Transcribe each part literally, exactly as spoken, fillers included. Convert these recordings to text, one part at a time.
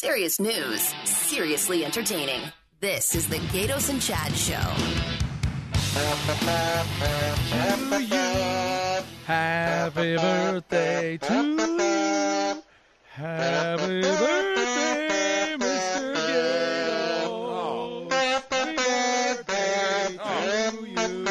Serious news, seriously entertaining. This is the Gatos and Chad Show. To you. Happy birthday to you. Happy birthday, Mister Gatos. Happy birthday to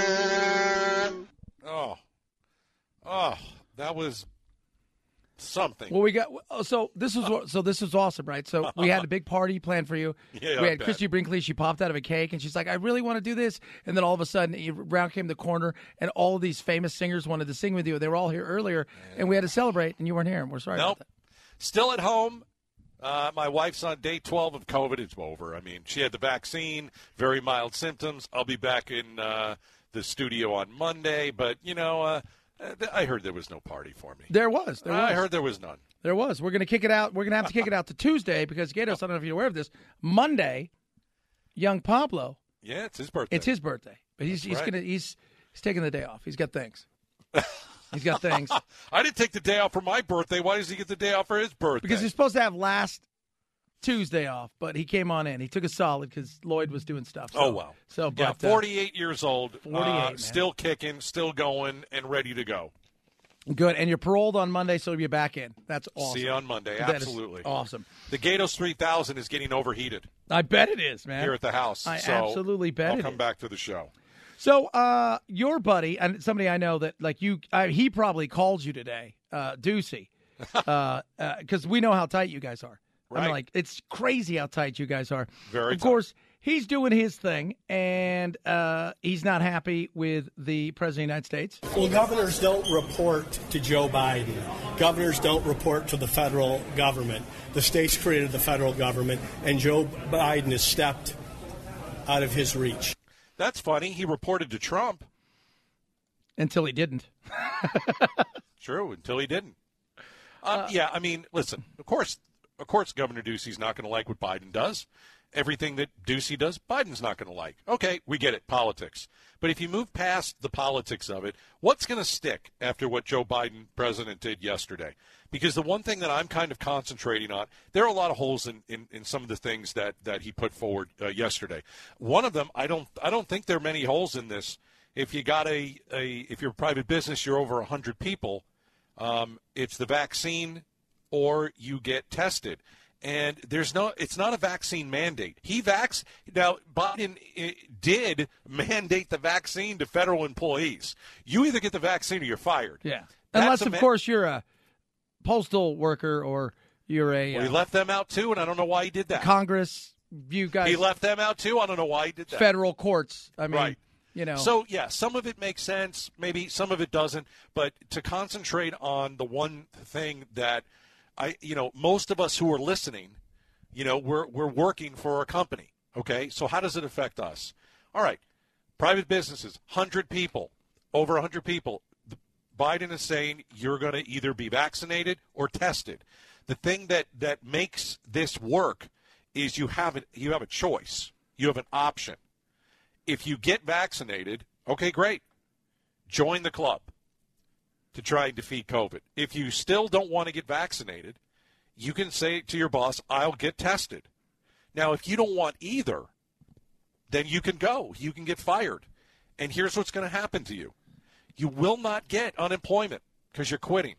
you. Oh. Oh, that was something. Well, we got so this was so this was awesome, right? So we had a big party planned for you. Yeah, we I had bet. Christy Brinkley. She popped out of a cake, and she's like, "I really want to do this." And then all of a sudden, around came the corner, and all of these famous singers wanted to sing with you. They were all here earlier, and we had to celebrate, and you weren't here. And we're sorry Nope. about that. Still at home. Uh, my wife's on day twelve of COVID. It's over. I mean, she had the vaccine, very mild symptoms. I'll be back in uh, the studio on Monday, but you know, uh, I heard there was no party for me. There was. There was. I heard there was none. There was. We're going to kick it out. We're going to have to kick it out to Tuesday because, Gatos, I don't know if you're aware of this, Monday, young Pablo, Yeah, it's his birthday. it's his birthday. But he's That's he's right. gonna he's he's taking the day off. He's got things. He's got things. I didn't take the day off for my birthday. Why does he get the day off for his birthday? Because he's supposed to have last Tuesday off, but he came on in. He took a solid because Lloyd was doing stuff. So, oh, wow. So, yeah, but, uh, forty-eight years old, forty-eight, uh, man. still kicking, still going, and ready to go. good. And you're paroled on Monday, so you'll be back in. That's awesome. See you on Monday. That is Absolutely. awesome. The Gatos three thousand is getting overheated I bet it is, man. here at the house. I so absolutely bet I'll it come is. back to the show. So, uh, your buddy and somebody I know that like you, uh, he probably called you today, uh, Ducey, because uh, uh, we know how tight you guys are. I mean, Right. like it's crazy how tight you guys are. Very Of tight. course, he's doing his thing, and uh, he's not happy with the president of the United States. Well, governors don't report to Joe Biden. Governors don't report to the federal government. The states created the federal government, and Joe Biden has stepped out of his reach. That's funny. He reported to Trump. Until he didn't. True, until he didn't. Um, yeah, I mean, listen, of course, of course, Governor Ducey's not going to like what Biden does. Everything that Ducey does, Biden's not going to like. Okay, we get it, politics. But if you move past the politics of it, what's going to stick after what Joe Biden, president, did yesterday? Because the one thing that I'm kind of concentrating on, there are a lot of holes in, in, in some of the things that, that he put forward uh, yesterday. One of them, I don't I don't think there are many holes in this. If you got a, a if you're a private business, you're over one hundred people, um, it's the vaccine or you get tested. And there's no, it's not a vaccine mandate. He vax now. Biden eh, did mandate the vaccine to federal employees. You either get the vaccine or you're fired. Yeah. That's Unless, a of ma- course, you're a postal worker or you're a Well, he uh, left them out too, and I don't know why he did that. Congress. You guys, He left them out too. I don't know why he did that. federal courts. I mean, Right. you know. So, yeah, some of it makes sense. Maybe some of it doesn't. But to concentrate on the one thing that I, you know, most of us who are listening, you know, we're we're working for a company. Okay, so how does it affect us? All right, private businesses, one hundred people, over one hundred people. The- Biden is saying you're going to either be vaccinated or tested. The thing that, that makes this work is you have a, you have a choice. You have an option. If you get vaccinated, okay, great. Join the club to try and defeat COVID. If you still don't want to get vaccinated, you can say to your boss, I'll get tested. Now, if you don't want either, then you can go. You can get fired. And here's what's going to happen to you. You will not get unemployment because you're quitting.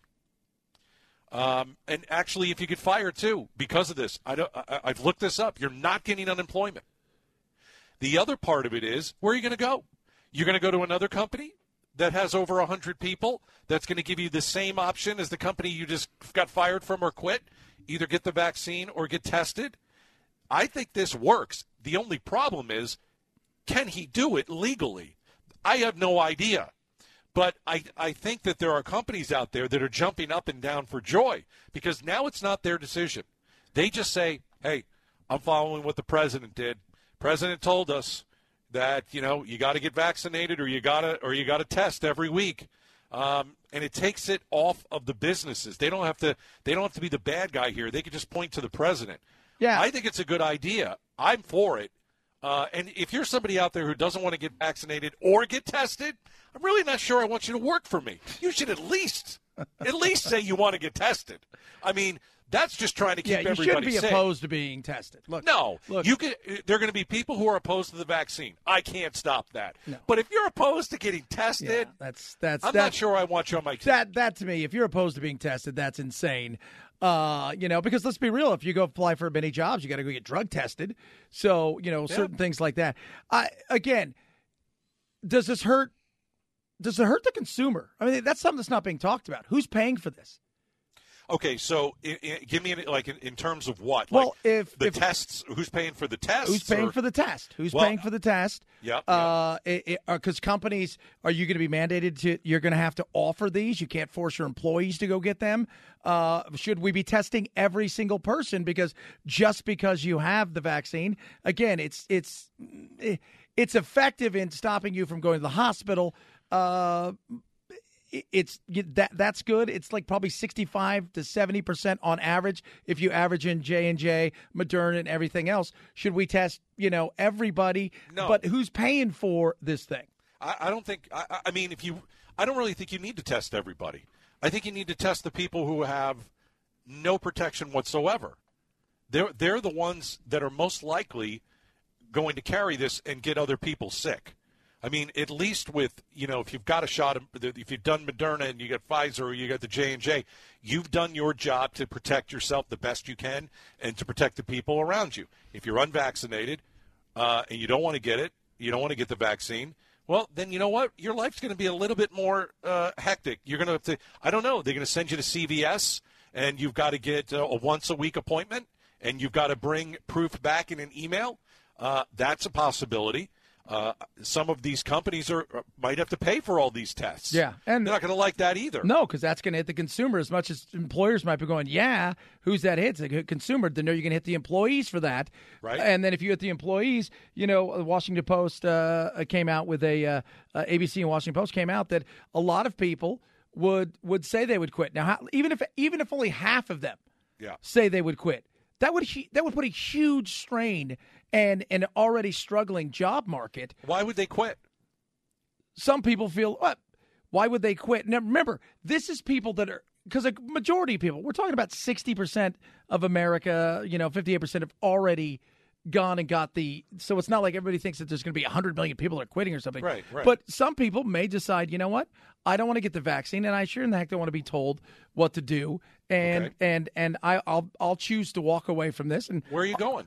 Um, and actually, if you get fired, too, because of this, I don't, I, I've looked this up. You're not getting unemployment. The other part of it is, where are you going to go? You're going to go to another company that has over one hundred people that's going to give you the same option as the company you just got fired from or quit, either get the vaccine or get tested. I think this works. The only problem is, can he do it legally? I have no idea. But I, I think that there are companies out there that are jumping up and down for joy because now it's not their decision. They just say, hey, I'm following what the president did. President told us that, you know, you got to get vaccinated or you got to or you got to test every week. Um, and it takes it off of the businesses. They don't have to they don't have to be the bad guy here. They can just point to the president. Yeah. I think it's a good idea. I'm for it. Uh, and if you're somebody out there who doesn't want to get vaccinated or get tested, I'm really not sure I want you to work for me. You should at least At least say you want to get tested. I mean, that's just trying to keep yeah, you everybody shouldn't be safe. opposed to being tested. Look, no, look. you can. There are going to be people who are opposed to the vaccine. I can't stop that. No. But if you're opposed to getting tested, Yeah, that's that's I'm that's, not sure I want you on my team. That that to me, if you're opposed to being tested, that's insane. Uh, you know, because let's be real, if you go apply for many jobs, you got to go get drug tested. So, you know, Yeah. certain things like that. I again, does this hurt? Does it hurt the consumer? I mean, that's something that's not being talked about. Who's paying for this? Okay, so i i give me an, like in, in terms of what? Well, like if the if, tests, who's paying for the tests? who's paying or- for the test? Who's Well, paying for the test? Yep, Uh, because companies, are you going to be mandated to? You're going to have to offer these. You can't force your employees to go get them. Uh, should we be testing every single person? Because just because you have the vaccine, again, it's it's it's effective in stopping you from going to the hospital. Uh, it's that that's good. It's like probably sixty-five to seventy percent on average. If you average in J and J, Moderna, and everything else, should we test, you know, everybody? No. But who's paying for this thing? I, I don't think. I, I mean, if you, I don't really think you need to test everybody. I think you need to test the people who have no protection whatsoever. They're they're the ones that are most likely going to carry this and get other people sick. I mean, at least with, you know, if you've got a shot, if you've done Moderna and you got Pfizer or you got the J and J, you've done your job to protect yourself the best you can and to protect the people around you. If you're unvaccinated uh, and you don't want to get it, you don't want to get the vaccine, well, then you know what? Your life's going to be a little bit more uh, hectic. You're going to have to, I don't know, they're going to send you to C V S and you've got to get a once-a-week appointment and you've got to bring proof back in an email. Uh, that's a possibility. Uh, some of these companies are might have to pay for all these tests. Yeah, and they're not going to like that either. No, because that's going to hit the consumer as much as employers might be going, yeah, who's that hits? The consumer. Then you're going to hit the employees for that. Right. And then if you hit the employees, you know, the Washington Post uh, came out with a, uh, uh, A B C and Washington Post came out that a lot of people would would say they would quit. Now, how, even if even if only half of them yeah. say they would quit, that would that would put a huge strain and an already struggling job market. Why would they quit? Some people feel, what? Why would they quit? Now, remember, this is people that are, because a majority of people, we're talking about sixty percent of America, you know, fifty-eight percent have already gone and got the, so it's not like everybody thinks that there's going to be one hundred million people that are quitting or something. Right, right. But some people may decide, you know what? I don't want to get the vaccine, and I sure in the heck don't want to be told what to do. And Okay. and and I, I'll I'll choose to walk away from this. And Where are you going?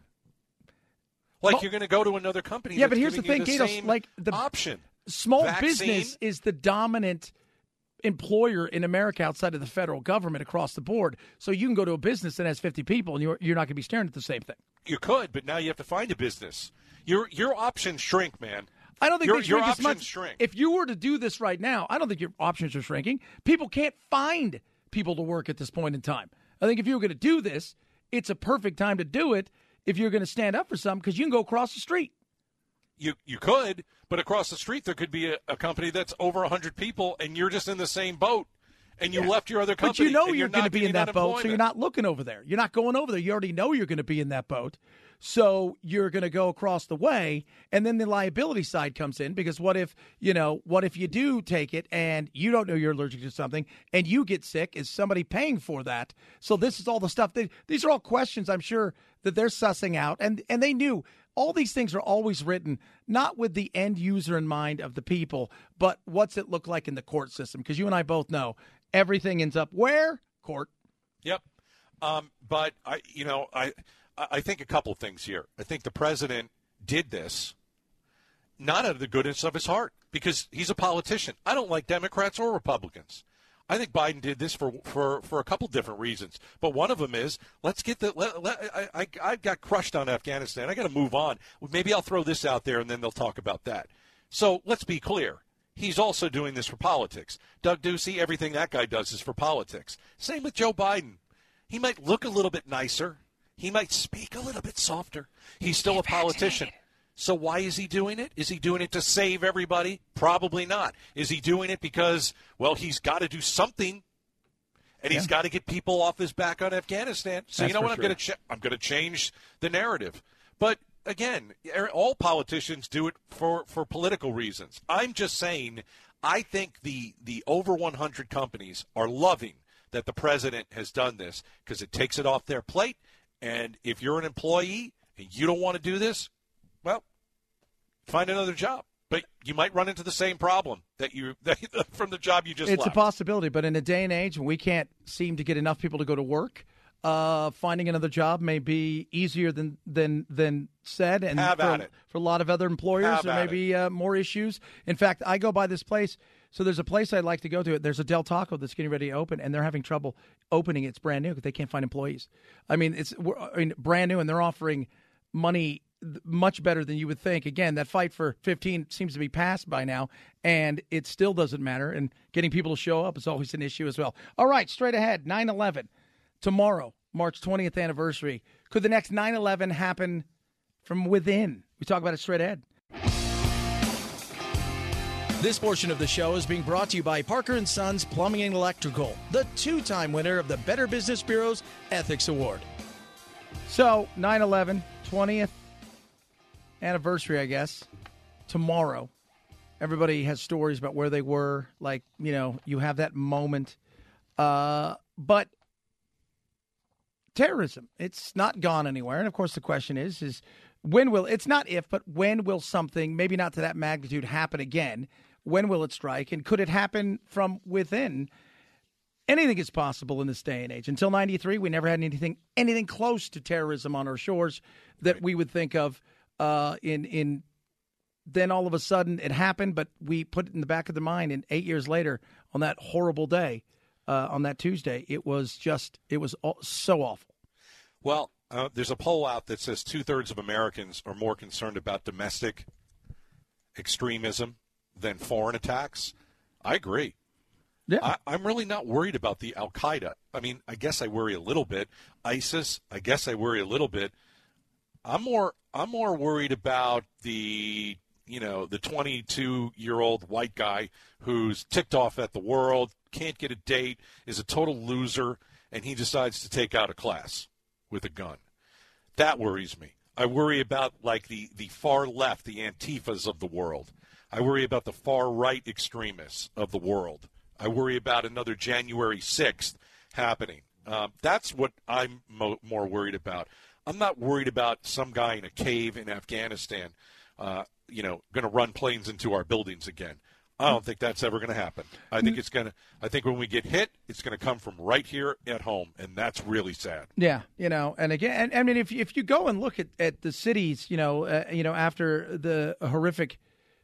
Like Well- you're going to go to another company. Yeah, that's but here's the giving thing, you the Gatos, same like the option. small Vaccine? business is the dominant employer in America outside of the federal government across the board. So you can go to a business that has fifty people, and you're you're not going to be staring at the same thing. You could, but now you have to find a business. Your your options shrink, man. I don't think Your- they your shrink as options much. shrink. If you were to do this right now, I don't think your options are shrinking. People can't find people to work at this point in time. I think if you were going to do this, it's a perfect time to do it if you're going to stand up for something because you can go across the street. You you could, but across the street there could be a, a company that's over one hundred people, and you're just in the same boat, and you left your other But company. you know and you're, going to not be in getting that boat, so unemployment. you're not looking over there. You're not going over there. You already know you're going to be in that boat. So you're going to go across the way, and then the liability side comes in because what if, you know, what if you do take it and you don't know you're allergic to something and you get sick? Is somebody paying for that? So this is all the stuff that these are all questions I'm sure that they're sussing out, and and they knew all these things are always written not with the end user in mind of the people, but what's it look like in the court system? Because you and I both know everything ends up where? Court. Yep. Um, but I, you know, I, I think a couple things here. I think the president did this not out of the goodness of his heart because he's a politician. I don't like Democrats or Republicans. I think Biden did this for, for, for a couple different reasons. But one of them is, let's get the let, let, I, I, I got crushed on Afghanistan. I got to move on. Maybe I'll throw this out there and then they'll talk about that. So let's be clear. He's also doing this for politics. Doug Ducey, everything that guy does is for politics. Same with Joe Biden. He might look a little bit nicer. He might speak a little bit softer. He's still a politician. So why is he doing it? Is he doing it to save everybody? Probably not. Is he doing it because, well, he's got to do something, and he's Yeah. got to get people off his back on Afghanistan? So That's you know for what? I'm sure. going to ch- I'm going to change the narrative. But again, er- all politicians do it for, for political reasons. I'm just saying I think the the over one hundred companies are loving that the president has done this because it takes it off their plate. And if you're an employee and you don't want to do this, well, find another job. But you might run into the same problem that you that, from the job you just it's left. It's a possibility, but in a day and age when we can't seem to get enough people to go to work, uh, finding another job may be easier than than than said. And Have for, at it. for a lot of other employers, Have there may be uh, more issues. In fact, I go by this place. So there's a place I'd like to go to. There's a Del Taco that's getting ready to open, and they're having trouble opening. It's brand new because they can't find employees. I mean, it's I mean, brand new, and they're offering money much better than you would think. Again, that fight for fifteen seems to be past by now, and it still doesn't matter. And getting people to show up is always an issue as well. All right, straight ahead, nine eleven. Tomorrow, March twentieth anniversary. Could the next nine eleven happen from within? We talk about it straight ahead. This portion of the show is being brought to you by Parker and Sons Plumbing and Electrical, the two-time winner of the Better Business Bureau's Ethics Award. So, nine eleven, twentieth anniversary, I guess, tomorrow. Everybody has stories about where they were. Like, you know, you have that moment. Uh, but terrorism, it's not gone anywhere. And, of course, the question is, is when will, it's not if, but when will something, maybe not to that magnitude, happen again? When will it strike? And could it happen from within? Anything is possible in this day and age. Until ninety-three, we never had anything anything close to terrorism on our shores that we would think of. Uh, in in then all of a sudden it happened, but we put it in the back of the mind. And eight years later, on that horrible day, uh, on that Tuesday, it was just it was all, so awful. Well, uh, there's a poll out that says two thirds of Americans are more concerned about domestic extremism than foreign attacks. I agree. Yeah, I, I'm really not worried about the Al Qaeda. I mean, I guess I worry a little bit. ISIS, I guess I worry a little bit. I'm more I'm more worried about the you know the twenty-two-year-old white guy who's ticked off at the world, can't get a date, is a total loser, and he decides to take out a class with a gun. That worries me. I worry about like the, the far left, the Antifas of the world. I worry about the far right extremists of the world. I worry about another January sixth happening. Um, that's what I'm mo- more worried about. I'm not worried about some guy in a cave in Afghanistan, uh, you know, going to run planes into our buildings again. I don't think that's ever going to happen. I think it's going to. I think when we get hit, it's going to come from right here at home, and that's really sad. Yeah, you know, and again, and, I mean, if if you go and look at, at the cities, you know, uh, you know, after the horrific,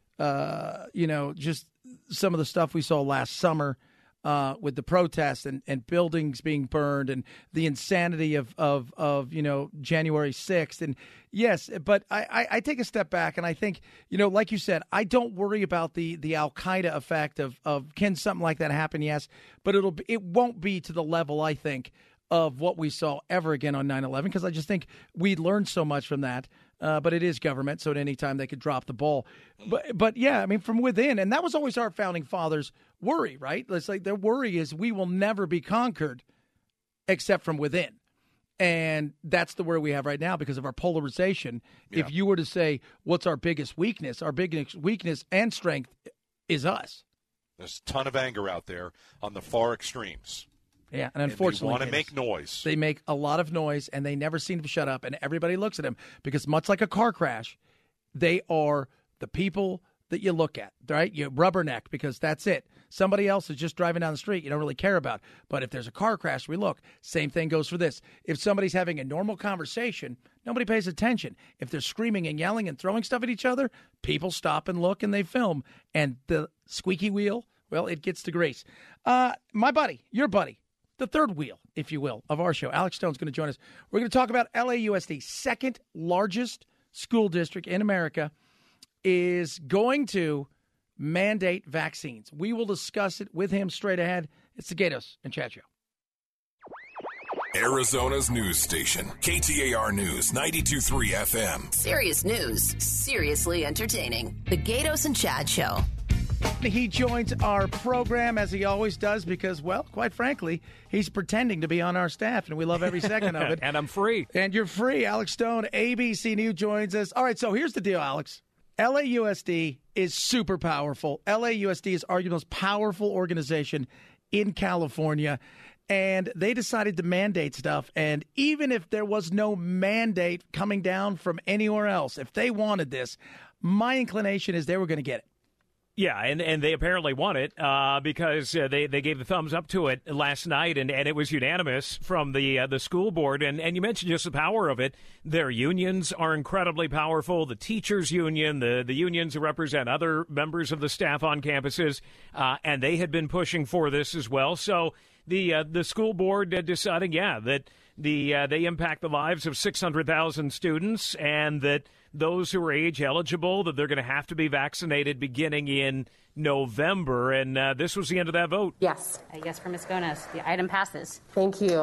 uh, you know, just some of the stuff we saw last summer. Uh, with the protests and, and buildings being burned and the insanity of, of, of you know, January sixth. And yes, but I, I, I take a step back and I think, you know, like you said, I don't worry about the, the Al-Qaeda effect of, of can something like that happen? Yes, but it'll be, it won't be to the level, I think, of what we saw ever again on nine eleven, because I just think we learned so much from that. Uh, but it is government, so at any time they could drop the ball. But, but yeah, I mean, from within, and that was always our founding fathers' worry, right? It's like their worry is we will never be conquered except from within. And that's the worry we have right now because of our polarization. Yeah. If you were to say, what's our biggest weakness? Our biggest weakness and strength is us. There's a ton of anger out there on the far extremes. Yeah, and unfortunately, and they want to make noise. They make a lot of noise, and they never seem to shut up, and everybody looks at them because much like a car crash, they are the people that you look at, right? You rubberneck because that's it. Somebody else is just driving down the street you don't really care about. But if there's a car crash, we look. Same thing goes for this. If somebody's having a normal conversation, nobody pays attention. If they're screaming and yelling and throwing stuff at each other, people stop and look, and they film. And the squeaky wheel, well, it gets to grease. Uh, my buddy, your buddy, the third wheel, if you will, of our show. Alex Stone's going to join us. We're going to talk about L A U S D, second largest school district in America, is going to mandate vaccines. We will discuss it with him straight ahead. It's the Gatos and Chad Show. Arizona's news station, K T A R News, ninety-two point three F M. Serious news, seriously entertaining. The Gatos and Chad Show. He joins our program as he always does because, well, quite frankly, he's pretending to be on our staff, and we love every second of it. And I'm free. And you're free. Alex Stone, A B C News, joins us. All right, so here's the deal, Alex. L A U S D is super powerful. L A U S D is arguably the most powerful organization in California, and they decided to mandate stuff. And even if there was no mandate coming down from anywhere else, if they wanted this, my inclination is they were going to get it. Yeah, and, and they apparently won it uh, because uh, they, they gave the thumbs up to it last night, and, and it was unanimous from the uh, the school board. And, and you mentioned just the power of it. Their unions are incredibly powerful. The teachers' union, the, the unions that represent other members of the staff on campuses, uh, and they had been pushing for this as well. So the uh, the school board uh, decided, yeah, that the uh, they impact the lives of six hundred thousand students, and that those who are age eligible, that they're going to have to be vaccinated beginning in November. And uh, this was the end of that vote. Yes. A yes for Miz Gones. The item passes. Thank you.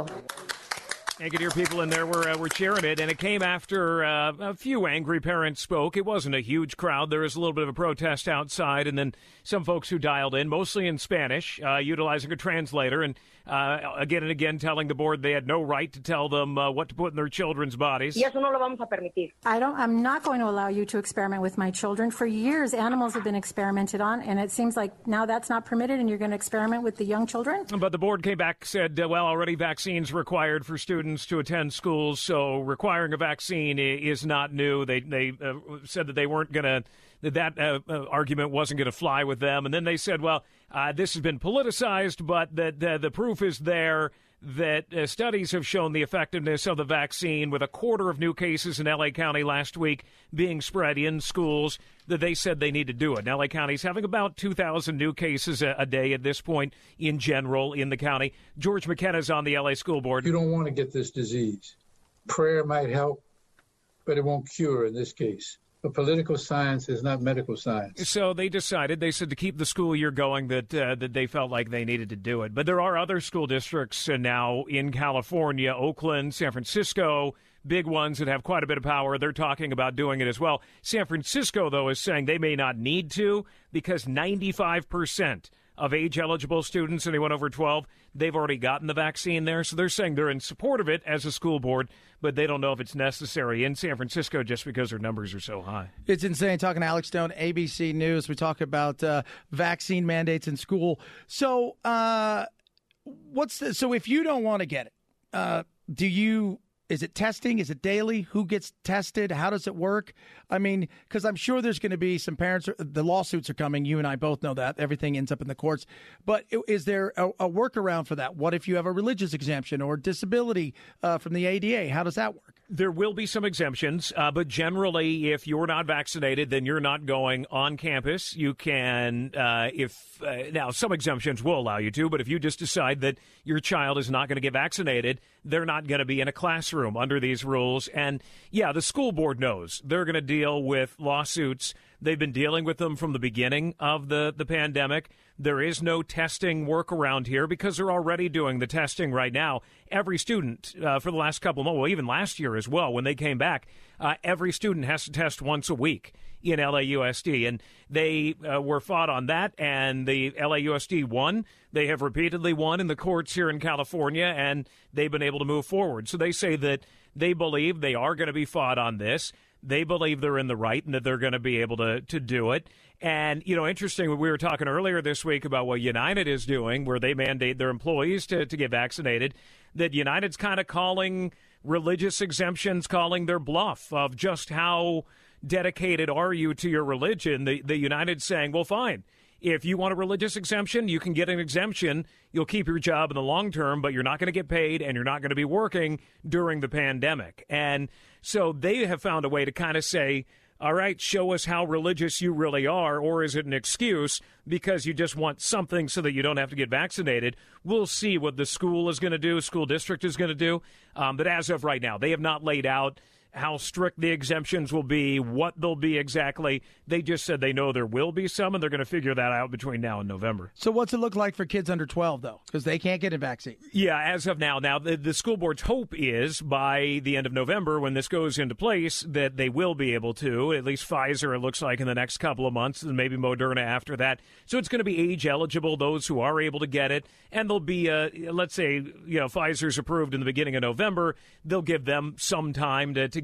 You could hear people in there were, uh, were cheering it, and it came after uh, a few angry parents spoke. It wasn't a huge crowd. There was a little bit of a protest outside, and then some folks who dialed in, mostly in Spanish, uh, utilizing a translator, and uh, again and again telling the board they had no right to tell them uh, what to put in their children's bodies. Y eso no lo vamos a permitir. I don't, I'm not going to allow you to experiment with my children. For years, animals have been experimented on, and it seems like now that's not permitted, and you're going to experiment with the young children? But the board came back, said, uh, well, already vaccines required for students to attend schools, so requiring a vaccine is not new. They they uh, said that they weren't going to, that that uh, uh, argument wasn't going to fly with them. And then they said, well, uh, this has been politicized, but that uh, the proof is there that uh, studies have shown the effectiveness of the vaccine, with a quarter of new cases in L A County last week being spread in schools, that they said they need to do it. And L A County's having about two thousand new cases a, a day at this point in general in the county. George McKenna's on the L A School Board. You don't want to get this disease. Prayer might help, but it won't cure in this case. But political science is not medical science. So they decided, they said to keep the school year going, that uh, that they felt like they needed to do it. But there are other school districts uh, now in California, Oakland, San Francisco, big ones that have quite a bit of power. They're talking about doing it as well. San Francisco, though, is saying they may not need to because ninety-five percent of age-eligible students, anyone over twelve, they've already gotten the vaccine there. So they're saying they're in support of it as a school board, but they don't know if it's necessary in San Francisco just because their numbers are so high. It's insane. Talking to Alex Stone, A B C News. We talk about uh, vaccine mandates in school. So uh, what's the, so if you don't want to get it, uh, do you... Is it testing? Is it daily? Who gets tested? How does it work? I mean, because I'm sure there's going to be some parents. The lawsuits are coming. You and I both know that. Everything ends up in the courts. But is there a, a workaround for that? What if you have a religious exemption or disability uh, from the A D A? How does that work? There will be some exemptions, uh, but generally, if you're not vaccinated, then you're not going on campus. You can, uh, if uh, now some exemptions will allow you to, but if you just decide that your child is not going to get vaccinated, they're not going to be in a classroom under these rules. And yeah, the school board knows they're going to deal with lawsuits. They've been dealing with them from the beginning of the, the pandemic. There is no testing workaround here because they're already doing the testing right now. Every student uh, for the last couple of months, well, even last year as well, when they came back, uh, every student has to test once a week in L A U S D. And they uh, were fought on that, and the L A U S D won. They have repeatedly won in the courts here in California, and they've been able to move forward. So they say that they believe they are going to be fought on this. They believe they're in the right and that they're going to be able to, to do it. And, you know, interesting, we were talking earlier this week about what United is doing, where they mandate their employees to, to get vaccinated, that United's kind of calling religious exemptions, calling their bluff of just how dedicated are you to your religion. The, the United's saying, well, fine. If you want a religious exemption, you can get an exemption. You'll keep your job in the long term, but you're not going to get paid and you're not going to be working during the pandemic. And so they have found a way to kind of say, all right, show us how religious you really are, or is it an excuse because you just want something so that you don't have to get vaccinated? We'll see what the school is going to do, school district is going to do. Um, but as of right now, they have not laid out how strict the exemptions will be, what they'll be exactly. They just said they know there will be some, and they're going to figure that out between now and November. So what's it look like for kids under twelve, though? Because they can't get a vaccine. Yeah, as of now. Now, the, the school board's hope is by the end of November, when this goes into place, that they will be able to, at least Pfizer, it looks like, in the next couple of months, and maybe Moderna after that. So it's going to be age eligible, those who are able to get it, and there'll be, uh, let's say, you know, Pfizer's approved in the beginning of November. They'll give them some time to, to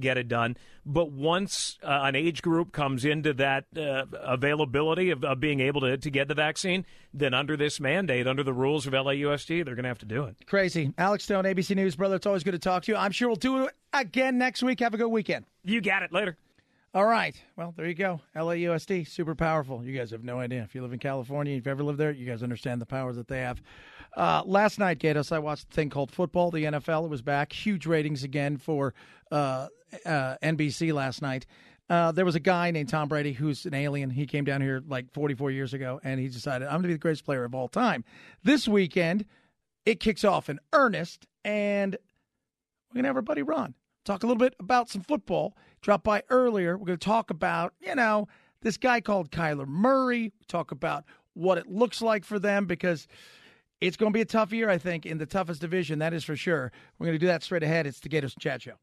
get it done. But once uh, an age group comes into that uh, availability of, of being able to, to get the vaccine, then under this mandate, under the rules of L A U S D, they're going to have to do it. Crazy. Alex Stone, A B C News, brother. It's always good to talk to you. I'm sure we'll do it again next week. Have a good weekend. You got it. Later. All right. Well, there you go. L A U S D, super powerful. You guys have no idea. If you live in California, if you've ever lived there, you guys understand the power that they have. Uh, last night, Gatos, I watched a thing called football. The N F L, it was back. Huge ratings again for uh, uh, N B C last night. Uh, there was a guy named Tom Brady who's an alien. He came down here like forty-four years ago, and he decided, I'm going to be the greatest player of all time. This weekend, it kicks off in earnest, and we're going to have our buddy Ron talk a little bit about some football. Dropped by earlier. We're going to talk about, you know, this guy called Kyler Murray. Talk about what it looks like for them, because it's going to be a tough year, I think, in the toughest division. That is for sure. We're going to do that straight ahead. It's the Gatos and Chad Show.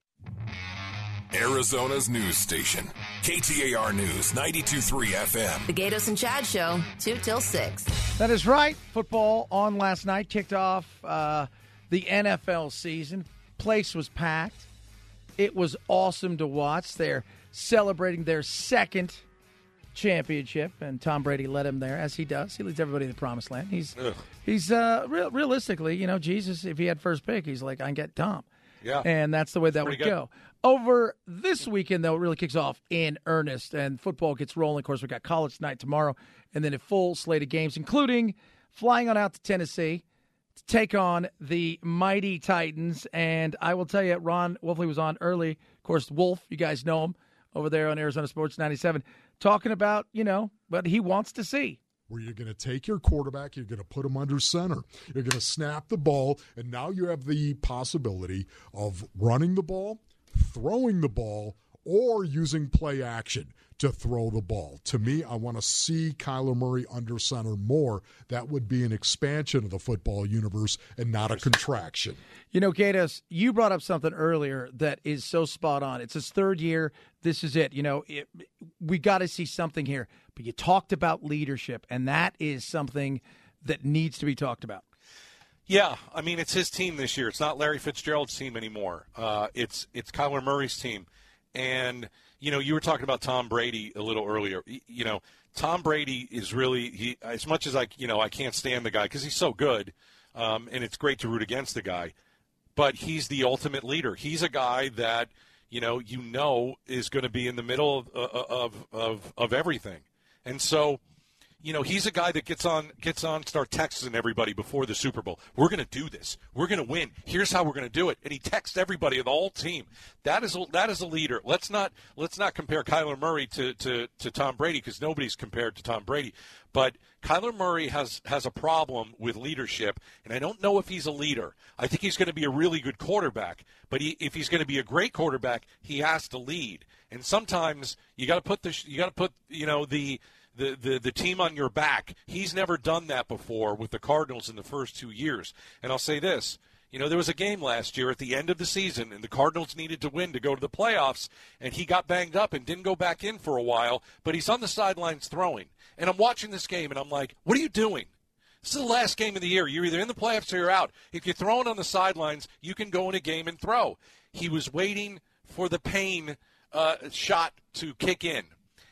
Arizona's news station. K T A R News, ninety-two point three F M. The Gatos and Chad Show, two till six. That is right. Football on last night. Kicked off uh, the N F L season. Place was packed. It was awesome to watch. They're celebrating their second championship, and Tom Brady led him there, as he does. He leads everybody to the promised land. He's Ugh. he's uh, real, realistically, you know, Jesus, if he had first pick, he's like, I can get Tom. Yeah. And that's the way that would good. go. Over this weekend, though, it really kicks off in earnest, and football gets rolling. Of course, we got college tonight, tomorrow, and then a full slate of games, including flying on out to Tennessee to take on the mighty Titans. And I will tell you, Ron Wolfley was on early. Of course, Wolf, you guys know him over there on Arizona Sports ninety-seven, talking about, you know, what he wants to see. Where you're going to take your quarterback, you're going to put him under center, you're going to snap the ball, and now you have the possibility of running the ball, throwing the ball, or using play action to throw the ball. To me, I want to see Kyler Murray under center more. That would be an expansion of the football universe and not a contraction. You know, Gatos, you brought up something earlier that is so spot on. It's his third year. This is it. You know, it, we got to see something here. But you talked about leadership, and that is something that needs to be talked about. Yeah, I mean, it's his team this year. It's not Larry Fitzgerald's team anymore. Uh, it's it's Kyler Murray's team. And, you know, you were talking about Tom Brady a little earlier. You know, Tom Brady is really, he as much as I, you know, I can't stand the guy because he's so good, um, and it's great to root against the guy, but he's the ultimate leader. He's a guy that, you know, you know is going to be in the middle of, of, of, of everything. And so, you know, he's a guy that gets on, gets on, start texting everybody before the Super Bowl. We're going to do this. We're going to win. Here's how we're going to do it. And he texts everybody, the whole team. That is a, that is a leader. Let's not let's not compare Kyler Murray to to, to Tom Brady, because nobody's compared to Tom Brady. But Kyler Murray has has a problem with leadership, and I don't know if he's a leader. I think he's going to be a really good quarterback, but he, if he's going to be a great quarterback, he has to lead. And sometimes you got to put the you got to put you know the. The, the the team on your back. He's never done that before with the Cardinals in the first two years. And I'll say this, you know, there was a game last year at the end of the season, and the Cardinals needed to win to go to the playoffs, and he got banged up and didn't go back in for a while, but he's on the sidelines throwing. And I'm watching this game, and I'm like, what are you doing? This is the last game of the year. You're either in the playoffs or you're out. If you're throwing on the sidelines, you can go in a game and throw. He was waiting for the pain uh, shot to kick in.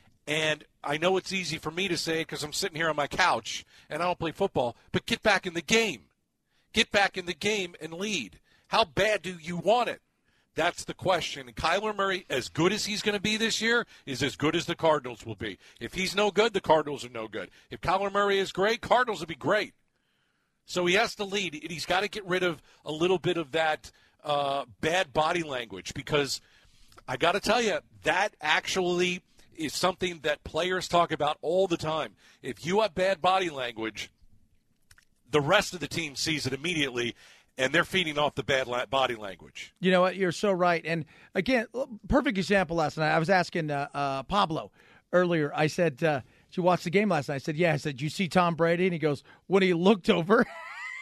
And I know it's easy for me to say it because I'm sitting here on my couch and I don't play football, but get back in the game. Get back in the game and lead. How bad do you want it? That's the question. And Kyler Murray, as good as he's going to be this year, is as good as the Cardinals will be. If he's no good, the Cardinals are no good. If Kyler Murray is great, Cardinals will be great. So he has to lead. And he's got to get rid of a little bit of that uh, bad body language, because I got to tell you, that actually – is something that players talk about all the time. If you have bad body language, the rest of the team sees it immediately, and they're feeding off the bad la- body language. You know what? You're so right. And, again, perfect example last night. I was asking uh, uh, Pablo earlier. I said, uh, did you watch the game last night? I said, yeah. I said, did you see Tom Brady? And he goes, when he looked over –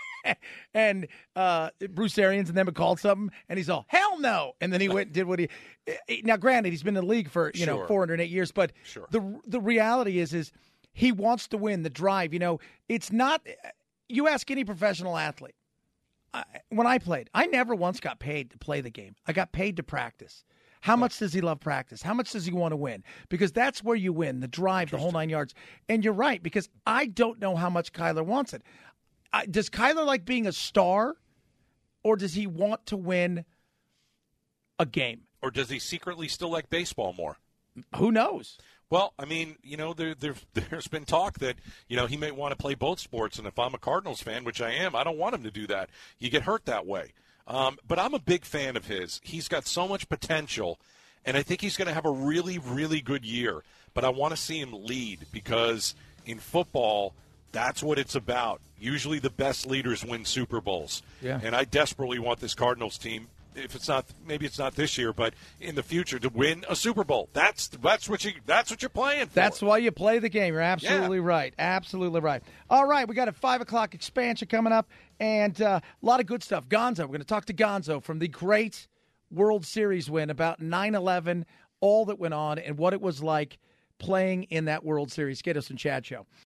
and uh, Bruce Arians and them had called something, and he's all, hell no. And then he went and did what he – now, granted, he's been in the league for, you sure. know, four hundred eight years, but sure. the the reality is, is he wants to win, the drive. You know, it's not – you ask any professional athlete. I, when I played, I never once got paid to play the game. I got paid to practice. How much does he love practice? How much does he want to win? Because that's where you win, the drive, the whole nine yards. And you're right, because I don't know how much Kyler wants it. I, does Kyler like being a star, or does he want to win a game? Or does he secretly still like baseball more? Who knows? Well, I mean, you know, there, there, there's been talk that, you know, he may want to play both sports, and if I'm a Cardinals fan, which I am, I don't want him to do that. You get hurt that way. Um, but I'm a big fan of his. He's got so much potential, and I think he's going to have a really, really good year. But I want to see him lead, because in football, that's what it's about. Usually the best leaders win Super Bowls. Yeah. And I desperately want this Cardinals team, if it's not, maybe it's not this year, but in the future, to win a Super Bowl. That's that's what you that's what you're playing for. That's why you play the game. You're absolutely Yeah. right. Absolutely right. All right, we got a five o'clock expansion coming up, and uh, a lot of good stuff. Gonzo, we're going to talk to Gonzo from the great World Series win about nine eleven, all that went on, and what it was like playing in that World Series. Gaydos and Chad Show.